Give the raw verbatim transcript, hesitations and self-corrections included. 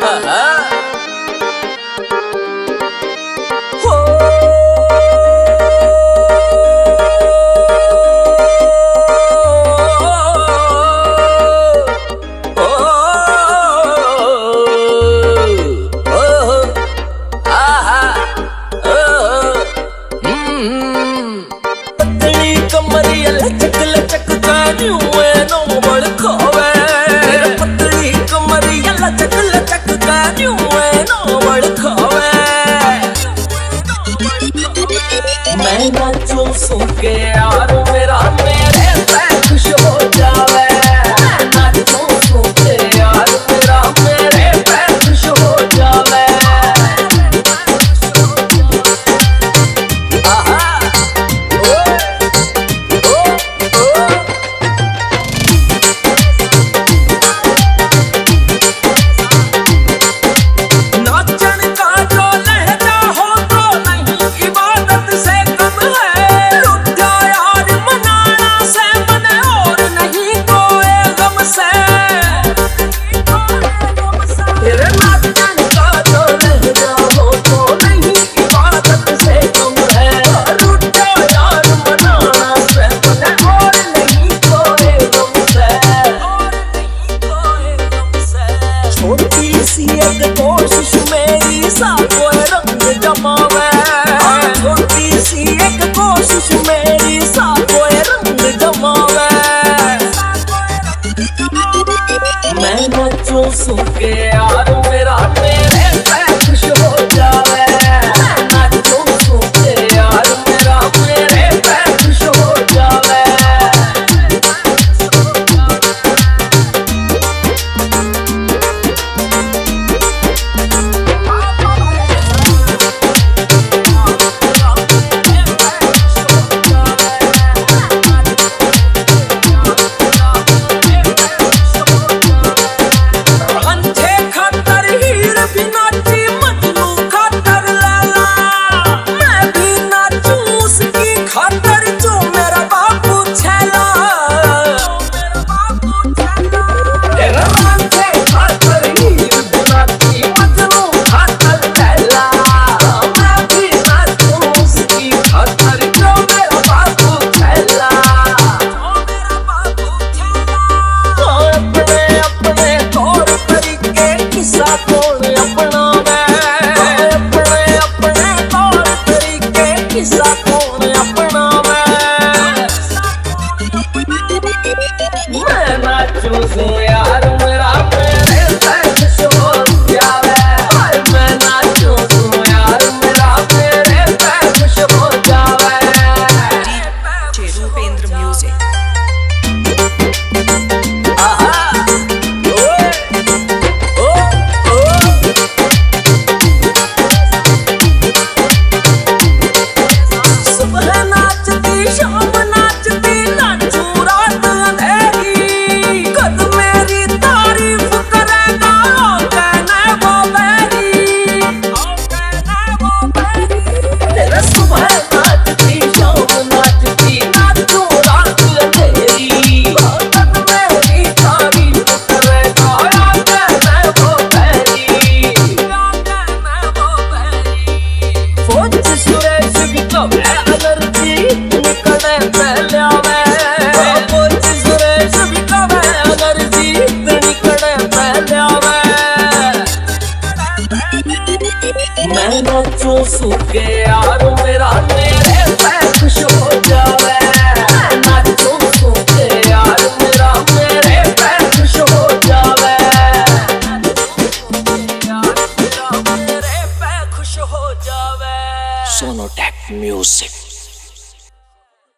मैं नाचूं सुन के यार मेरा मेरे पे खुश हो जावे। मैं नाचूं सुन के यार मेरा मेरे पे खुश हो जावे। आहा ओ ओ ओ नाचन का जो लहजा हो तो नहीं इबादत से कोशिश मेरी सा कोई रंग जमावे। छोटी सी एक कोशिश मेरी सा कोई रंग जमावे। मैं नाचूं सुन के यार मेरा मेरे पे खुश हो जावे। मैं नाचूं सुन के यार मेरा मेरे पे खुश हो जावे। मैं नाचूं सुन यार मेरा मेरे पे खुश हो जावे। मैं नाचूं सुन यार मेरा मेरे पे खुश हो जावे। DJ Rupendra music. आहा ओए ओ ओ सुबह नाचती शाम नाचती नाचूं रात अंधेरी। कद मेरी तारीफ करेगा कहना वो बैरी। तेरे सुबह नाचती शाम नाचती नाचूं रात अंधेरी। कद मेरी तारीफ करेगा कहना वो बैरी। फौज सुरेश भी कवे एनर्जी निकले पहले आवे। फौज सुरेश भी कवे एनर्जी निकले पहले आवे। मैं नाचूं सुन के यार मेरा मेरे पे खुश हो जावे। मैं नाचूं सुन के यार मेरा मेरे पे खुश हो जावे। यार मेरा मेरे पे खुश हो जावे। सोनोटेक म्यूजिक।